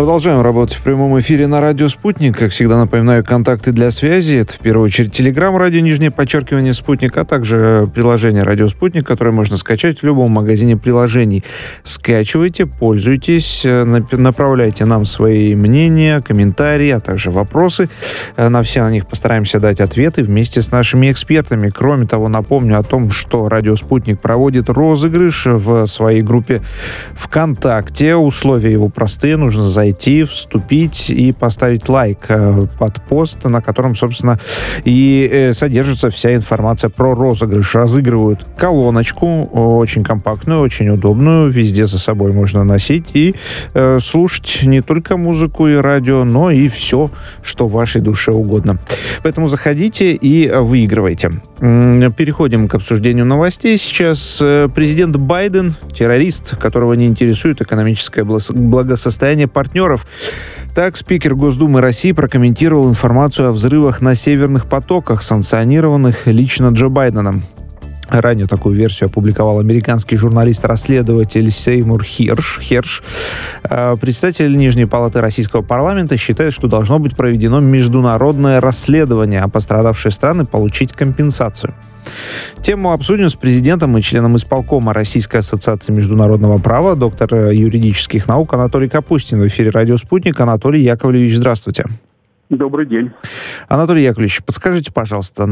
Продолжаем работать в прямом эфире на радио «Спутник». Как всегда, напоминаю, контакты для связи. Это, в первую очередь, Telegram, радио, «Спутник», а также приложение «Радио Спутник», которое можно скачать в любом магазине приложений. Скачивайте, пользуйтесь, направляйте нам свои мнения, комментарии, а также вопросы. На все на них постараемся дать ответы вместе с нашими экспертами. Кроме того, напомню о том, что «Радио Спутник» проводит розыгрыш в своей группе ВКонтакте. Условия его простые. Нужно зайти, вступить и поставить лайк под пост, на котором, собственно, и содержится вся информация про розыгрыш. Разыгрывают колоночку, очень компактную, очень удобную, везде за собой можно носить и слушать не только музыку и радио, но и все, что вашей душе угодно. Поэтому заходите и выигрывайте. Переходим к обсуждению новостей. Сейчас президент Байден, террорист, которого не интересует экономическое благосостояние партнеров. Так, спикер Госдумы России прокомментировал информацию о взрывах на северных потоках, санкционированных лично Джо Байденом. Ранее такую версию опубликовал американский журналист-расследователь Сеймур Херш. Председатель Нижней палаты Российского парламента считает, что должно быть проведено международное расследование, а пострадавшие страны получить компенсацию. Тему обсудим с президентом и членом исполкома Российской ассоциации международного права, доктор юридических наук Анатолий Капустин. В эфире «Радио Спутник». Анатолий Яковлевич, здравствуйте. Добрый день. Анатолий Яковлевич, подскажите, пожалуйста,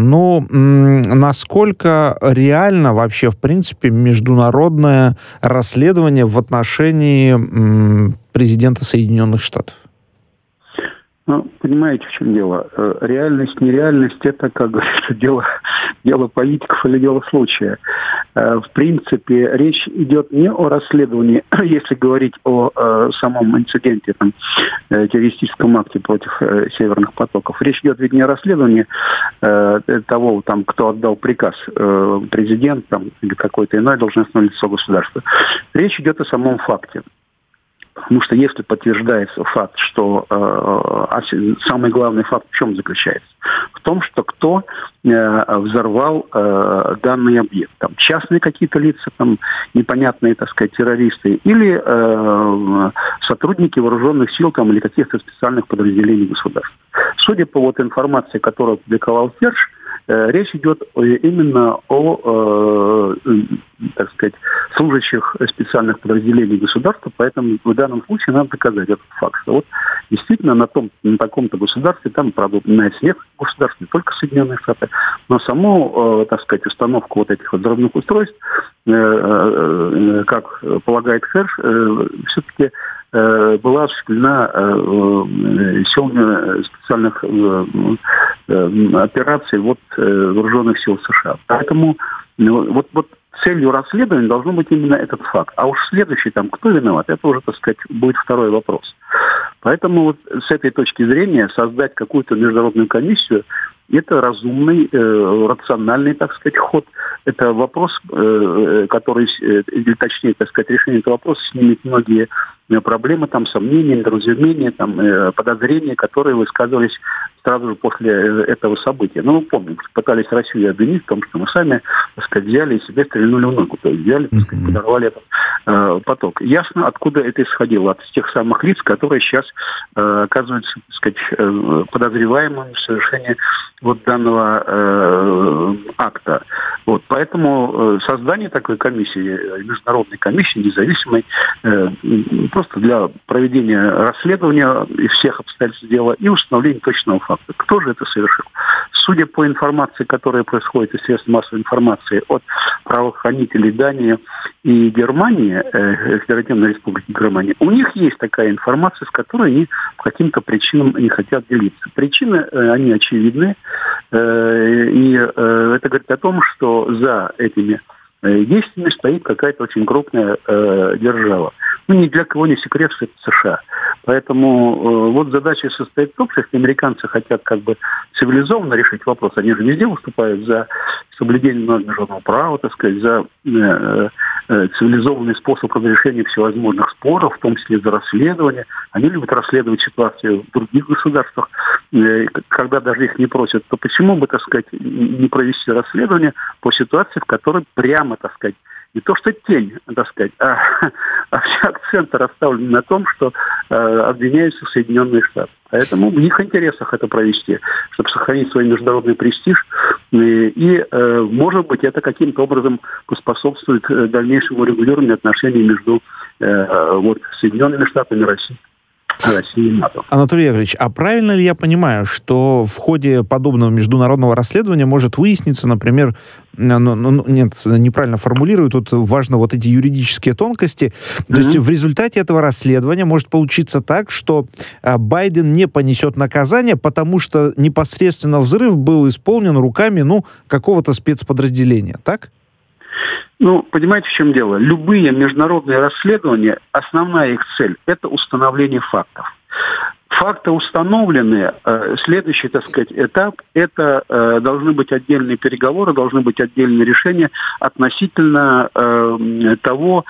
насколько реально вообще, в принципе, международное расследование в отношении президента Соединенных Штатов? Ну, понимаете, в чем дело? Реальность, нереальность – это, как говорится, дело политиков или дело случая. В принципе, речь идет не о расследовании, если говорить о самом инциденте, террористическом акте против Северных потоков. Речь идет ведь не о расследовании того, кто отдал приказ, президент или какое-то иное должностное лицо государства. Речь идет о самом факте. Потому что если подтверждается факт, что самый главный факт в чем заключается? В том, что кто взорвал данный объект. Частные какие-то лица, непонятные, террористы, или сотрудники вооруженных сил или каких-то специальных подразделений государства. Судя по информации, которую опубликовал Херш, речь идет именно о, служащих специальных подразделений государства, поэтому в данном случае надо доказать этот факт. Что действительно на таком-то государстве, правда, упоминается несколько государств, не только Соединенные Штаты, но саму, установку этих взрывных устройств, как полагает Херш, все-таки была осуществлена силами специальных операций вооруженных сил США. Поэтому целью расследования должен быть именно этот факт. А уж следующий, кто виноват, это уже, будет второй вопрос. Поэтому с этой точки зрения создать какую-то международную комиссию – это разумный, рациональный, ход. Это вопрос, который, или точнее, решение этого вопроса снимет многие проблемы, сомнения, недоразумения, подозрения, которые высказывались сразу же после этого события. Мы помним, что пытались Россию обвинить в том, что мы сами, взяли и себе стрельнули в ногу. То есть взяли, подорвали этот поток. Ясно, откуда это исходило. От тех самых лиц, которые сейчас оказываются, подозреваемыми в совершении данного акта. Поэтому создание такой комиссии, международной комиссии, независимой, просто для проведения расследования всех обстоятельств дела и установления точного факта. Кто же это совершил? Судя по информации, которая происходит из средств массовой информации от правоохранителей Дании и Германии, Федеративной Республики Германии, у них есть такая информация, с которой они по каким-то причинам не хотят делиться. Причины, они очевидны, и это говорит о том, что за этими действиями стоит какая-то очень крупная держава. Ни для кого не секрет, что это США. Поэтому задача состоит в том, что если американцы хотят цивилизованно решить вопрос, они же везде выступают за соблюдение международного права, за цивилизованный способ разрешения всевозможных споров, в том числе за расследование. Они любят расследовать ситуацию в других государствах, когда даже их не просят. То почему бы, не провести расследование по ситуации, в которой прямо, не то что тень, а все акценты расставлены на том, что обвиняются Соединенные Штаты. Поэтому в их интересах это провести, чтобы сохранить свой международный престиж. И, может быть, это каким-то образом поспособствует дальнейшему регулированию отношений между Соединенными Штатами и Россией. России и НАТО. Анатолий Яковлевич, а правильно ли я понимаю, что в ходе подобного международного расследования может выясниться, например, неправильно формулирую, тут важно вот эти юридические тонкости, то есть в результате этого расследования может получиться так, что Байден не понесет наказание, потому что непосредственно взрыв был исполнен руками, какого-то спецподразделения, так? Понимаете, в чем дело? Любые международные расследования, основная их цель – это установление фактов. Факты установлены. Следующий, этап – это должны быть отдельные переговоры, должны быть отдельные решения относительно того,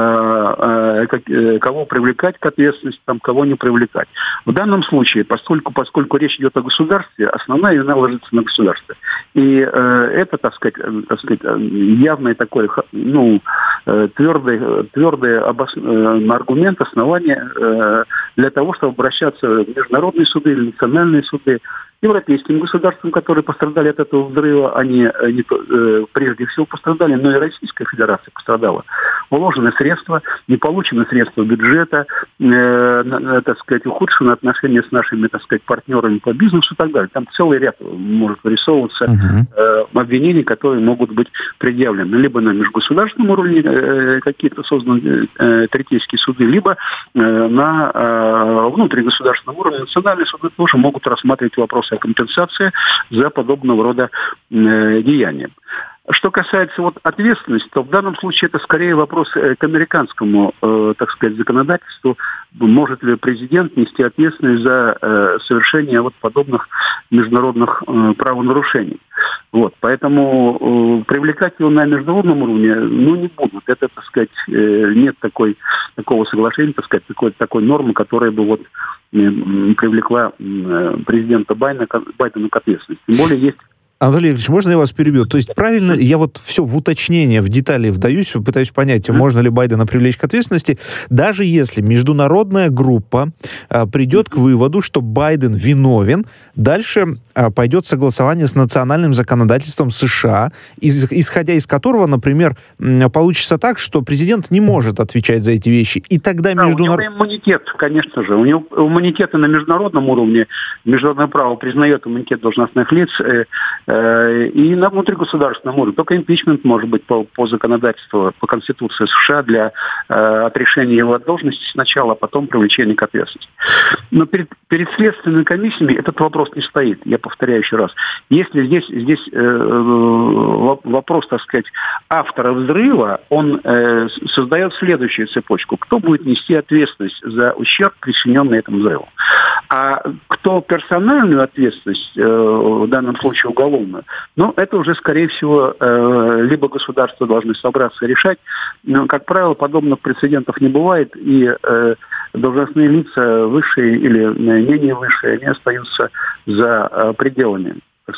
кого привлекать к ответственности, кого не привлекать. В данном случае, поскольку речь идет о государстве, основная вина ложится на государство. И это, явный такой, твердый аргумент, основание для того, чтобы обращаться в международные суды или национальные суды, европейским государствам, которые пострадали от этого взрыва, они прежде всего пострадали, но и Российская Федерация пострадала. Уложены средства, не получены средства бюджета, ухудшены отношения с нашими, партнерами по бизнесу и так далее. Там целый ряд может вырисовываться обвинений, которые могут быть предъявлены либо на межгосударственном уровне, какие-то созданы третейские суды, либо на внутригосударственном уровне. Национальные суды тоже могут рассматривать вопросы о компенсации за подобного рода деяния. Что касается ответственности, то в данном случае это скорее вопрос к американскому, законодательству. Может ли президент нести ответственность за совершение подобных международных правонарушений? Поэтому привлекать его на международном уровне, не будут. Это, нет такого соглашения, такой нормы, которая бы привлекла президента Байдена к ответственности. Тем более есть. Анатолий Яковлевич, можно я вас перебью? То есть правильно, я все в уточнение, в детали вдаюсь, пытаюсь понять, можно ли Байдена привлечь к ответственности, даже если международная группа придет к выводу, что Байден виновен, дальше пойдет согласование с национальным законодательством США, исходя из которого, например, получится так, что президент не может отвечать за эти вещи, и тогда у него иммунитет, конечно же, у него иммунитет на международном уровне, международное право признает иммунитет должностных лиц, и на внутригосударственном уровне. Только импичмент может быть по законодательству, по Конституции США для отрешения его от должности сначала, а потом привлечения к ответственности. Но перед следственными комиссиями этот вопрос не стоит, я повторяю еще раз. Если здесь вопрос, автора взрыва, он создает следующую цепочку. Кто будет нести ответственность за ущерб, причиненный этому взрыву? А кто персональную ответственность, в данном случае уголовную, это уже, скорее всего, либо государства должны собраться и решать. Но, как правило, подобных прецедентов не бывает, и должностные лица высшие или менее высшие, они остаются за пределами,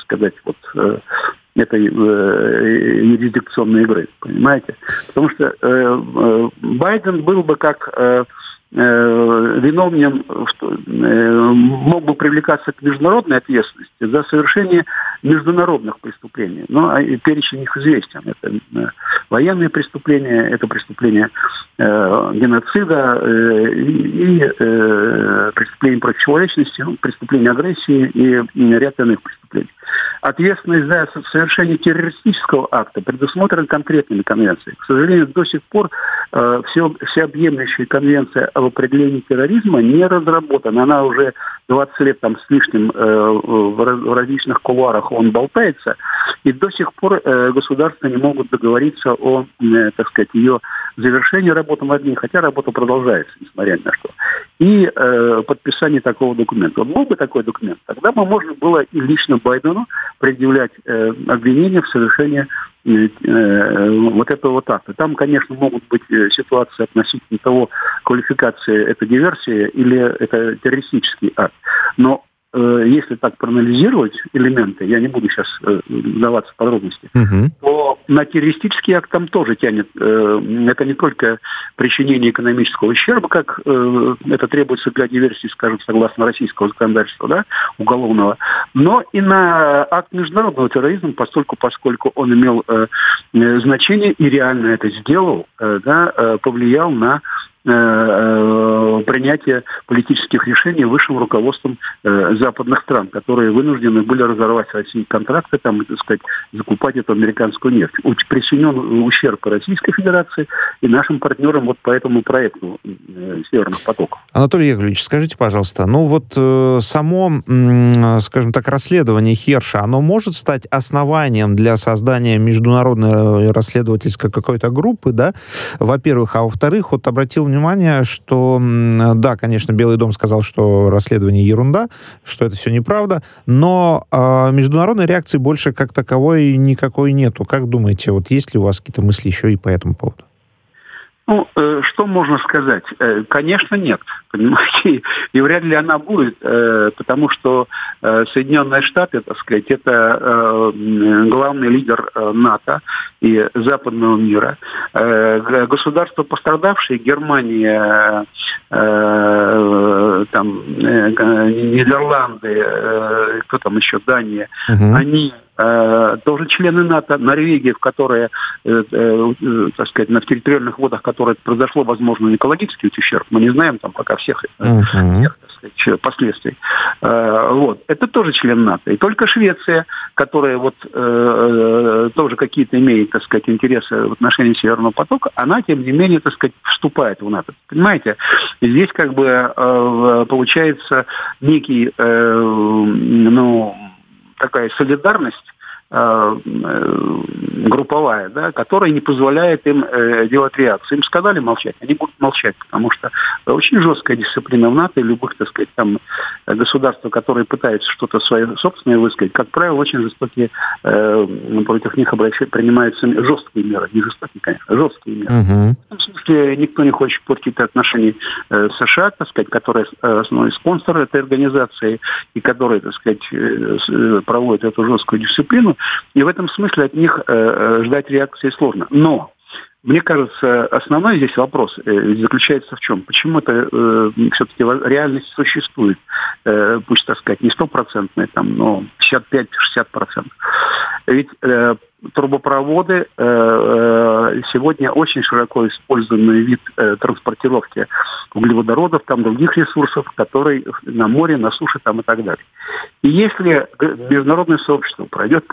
этой юрисдикционной игры, понимаете? Потому что Байден был бы как виновным, мог бы привлекаться к международной ответственности за совершение международных преступлений. Перечень их известен. Это военные преступления, это преступления геноцида и преступления против человечности, преступления агрессии и ряд иных преступлений. Ответственность за совершение террористического акта предусмотрена конкретными конвенциями. К сожалению, до сих пор всеобъемлющая конвенция об определении терроризма не разработана. Она уже 20 лет с лишним в различных кулуарах болтается, и до сих пор государства не могут договориться о, ее завершении работы над ней, хотя работа продолжается, несмотря ни на что. И подписание такого документа. Был бы такой документ, тогда бы можно было и лично Байдену предъявлять обвинения в совершении этого акта. Там, конечно, могут быть ситуации относительно того, квалификация это диверсия или это террористический акт. Но если так проанализировать элементы, я не буду сейчас вдаваться в подробности, то на террористический акт там тоже тянет. Это не только причинение экономического ущерба, как это требуется для диверсии, скажем, согласно российского законодательства, да, уголовного, но и на акт международного терроризма, поскольку он имел значение и реально это сделал, повлиял на принятие политических решений высшим руководством западных стран, которые вынуждены были разорвать с Россией контракты, закупать эту американскую нефть. Причинен ущерб Российской Федерации и нашим партнерам вот по этому проекту Северных потоков. Анатолий Яковлевич, скажите, пожалуйста, само, скажем так, расследование Херша, оно может стать основанием для создания международной расследовательской какой-то группы, да, во-первых, а во-вторых, обратил внимание, что, да, конечно, Белый дом сказал, что расследование ерунда, что это все неправда, но международной реакции больше как таковой никакой нету. Как думаете, есть ли у вас какие-то мысли еще и по этому поводу? Что можно сказать? Конечно, нет, понимаете, и вряд ли она будет, потому что Соединенные Штаты, это главный лидер НАТО и западного мира. Государства пострадавшие, Германия, Нидерланды, кто там еще, Дания, они тоже члены НАТО, Норвегия, в которой, на территориальных водах, которой произошло, возможно, экологический ущерб, мы не знаем там пока всех последствий. Это тоже член НАТО. И только Швеция, которая тоже какие-то имеет, интересы в отношении Северного потока, она, тем не менее, вступает в НАТО. Понимаете? Здесь получается некий, такая солидарность групповая, да, которая не позволяет им делать реакцию. Им сказали молчать, они будут молчать, потому что очень жесткая дисциплина в НАТО и любых, государств, которые пытаются что-то свое собственное высказать, как правило, очень жестокие, против них принимаются жесткие меры, не жестокие, конечно, жесткие меры. В том смысле никто не хочет портить отношения с США, которые основной спонсор этой организации и которые, проводят эту жесткую дисциплину. И в этом смысле от них ждать реакции сложно. Но, мне кажется, основной здесь вопрос заключается в чем? Почему это все-таки реальность существует? Пусть, не 100%, но 55-60%. Ведь трубопроводы сегодня очень широко использованный вид транспортировки углеводородов, других ресурсов, которые на море, на суше и так далее. И если международное сообщество пройдет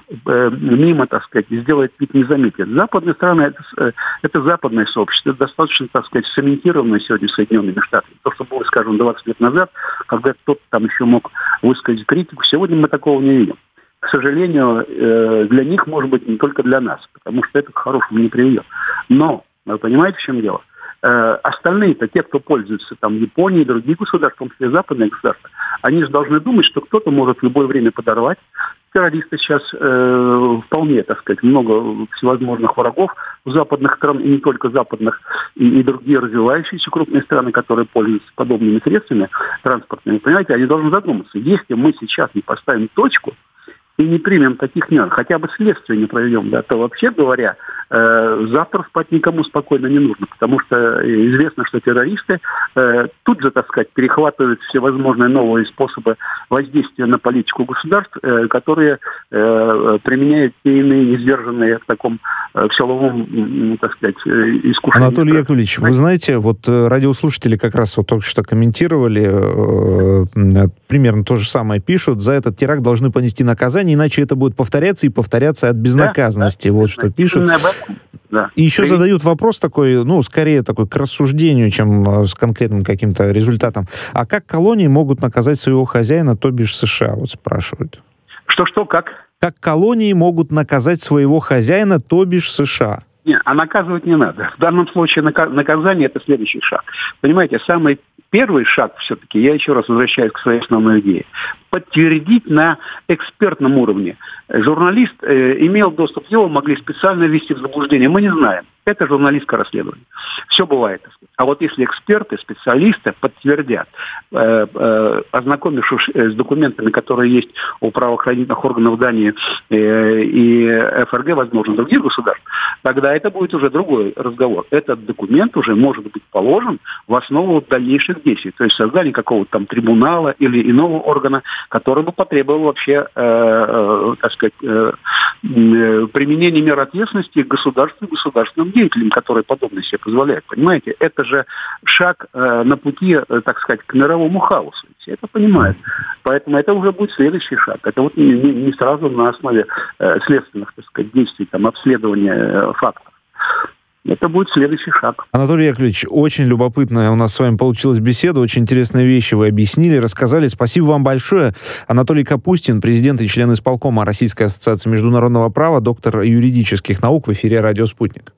мимо, и сделает вид не заметит, западные страны, это западное сообщество, это достаточно, цементированное сегодня Соединенными Штатами. То, что было, 20 лет назад, когда кто-то еще мог высказать критику, сегодня мы такого не видим. К сожалению, для них, может быть, не только для нас, потому что это к хорошему не приведет. Но, вы понимаете, в чем дело? Остальные-то, те, кто пользуется, Япония и другие государства, в том числе западные государства, они же должны думать, что кто-то может в любое время подорвать. Террористы сейчас вполне, много всевозможных врагов у западных стран, и не только западных, и другие развивающиеся крупные страны, которые пользуются подобными средствами транспортными, понимаете, они должны задуматься, если мы сейчас не поставим точку, и не примем таких мер, хотя бы следствие не проведем, то вообще говоря, завтра спать никому спокойно не нужно, потому что известно, что террористы тут же, перехватывают всевозможные новые способы воздействия на политику государств, которые применяют те иные несдержанные в таком силовом, искушении. Анатолий Яковлевич, вы знаете, радиослушатели как раз только что комментировали, примерно то же самое пишут, за этот теракт должны понести наказание, иначе это будет повторяться и повторяться от безнаказанности. Что пишут. Да. И еще задают вопрос такой, скорее такой к рассуждению, чем с конкретным каким-то результатом. А как колонии могут наказать своего хозяина, то бишь США, спрашивают. Что, как? Как колонии могут наказать своего хозяина, то бишь США? Нет, наказывать не надо. В данном случае наказание – это следующий шаг. Понимаете, самый первый шаг все-таки, я еще раз возвращаюсь к своей основной идее, подтвердить на экспертном уровне. Журналист имел доступ к делу, могли специально ввести в заблуждение. Мы не знаем. Это журналистское расследование. Все бывает. А вот если эксперты, специалисты подтвердят, ознакомившись с документами, которые есть у правоохранительных органов Дании и ФРГ, возможно, других государств, тогда это будет уже другой разговор. Этот документ уже может быть положен в основу дальнейших действий. То есть создание какого-то там трибунала или иного органа, который бы потребовал вообще, так сказать, применения мер ответственности к государственным деятелям, которые подобное себе позволяют. Понимаете? Это же шаг на пути, так сказать, к мировому хаосу. Все это понимают. Поэтому это уже будет следующий шаг. Это вот не сразу на основе следственных, так сказать, действий, там, обследования фактов. Это будет следующий шаг. Анатолий Яковлевич, очень любопытная у нас с вами получилась беседа, очень интересные вещи вы объяснили, рассказали. Спасибо вам большое. Анатолий Капустин, президент и член исполкома Российской ассоциации международного права, доктор юридических наук, в эфире «Радио Спутник».